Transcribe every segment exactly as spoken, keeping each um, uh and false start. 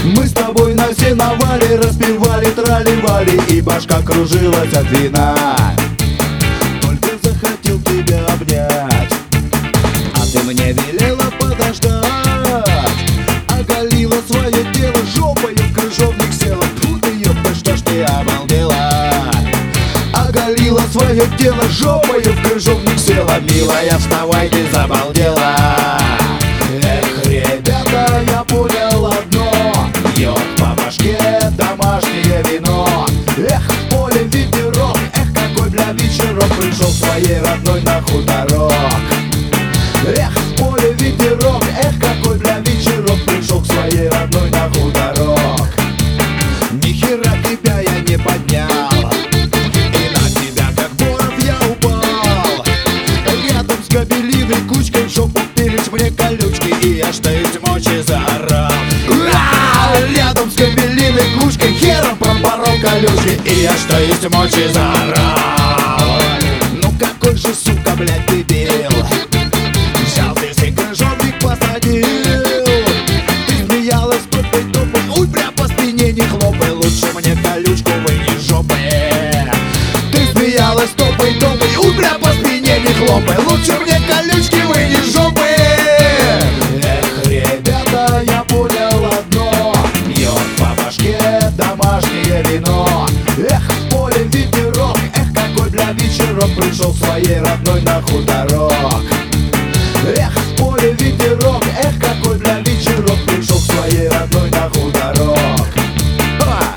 Мы с тобой на сеновале распевали трали-вали, и башка кружилась от вина. Только захотел тебя обнять, а ты мне велела подождать. Оголила свое тело жопой, в крыжовник села. Тьфу ты, ёпта, что ж ты обалдела. Оголила свое тело жопой, в крыжовник села. Милая, вставай, ты забалдела. Эх, ребята, я понял одно: бьет по башке домашнее вино. Эх, в поле ветерок, эх, какой бля вечерок пришел своей родной на хуторок. Эх, в поле ветерок, эх, какой бля вечерок пришел к своей родной на хуторок. Ни хера тебя я не поднял, и на тебя как боров я упал. Рядом с кабелиной кучкой в жопу пились мне колючки, и я что из мочи заорал. Рядом с кабелиной кучкой хером пропорол колючки, и я что из мочи заорал. Ну какой же, сука, блядь, дебил, взял ты си крыжовник посадил. Ты смеялась топой топой, уй, бля, по спине не хлопай, лучше мне колючку вынь из жопы. Ты смеялась топой топой, уй, бля, по спине не хлопай, лучше мне колючки вынь из жопы. Эх, ребята, я понял одно: бьет по башке домашнее вино. Эх, в поле ветерок, эх, какой бля вечерок пришел своей родной на хуторок. Эх, в поле ветерок, эх, какой бля вечерок пришел своей родной на хуторок. Ха!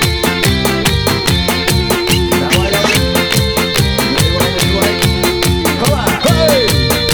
Давай, давай. Наливай, наливай. Ха! Хей!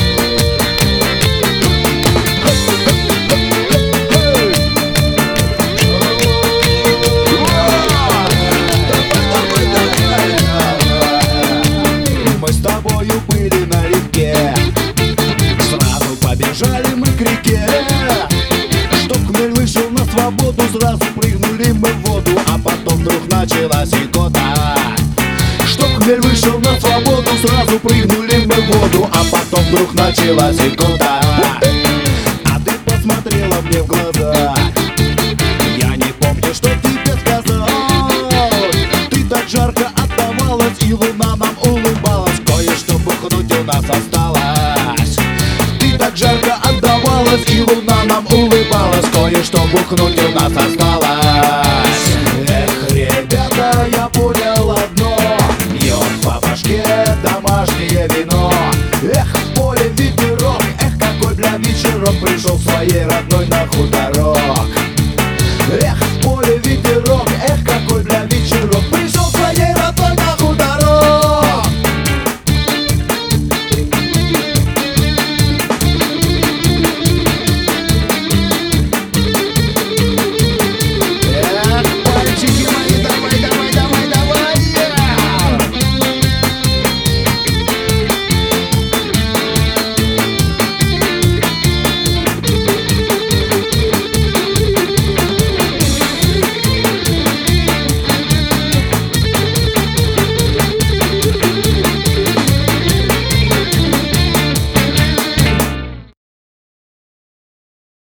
Мы с тобою были на реке, сразу побежали мы к реке. Чтоб хмель вышел на свободу, сразу прыгнули мы в воду, а потом вдруг началась икота. Чтоб хмель вышел на свободу, сразу прыгнули мы в воду, а потом вдруг началась икота. А ты посмотрела мне в глаза, я не помню, что тебе сказал. Ты так жарко отдавалась, и луна нам улыбалась. Кое-что бухнуть у нас осталось. Ты так жарко отдавалась, и луна нам улыбалась. Кое-что бухнуть у нас осталось.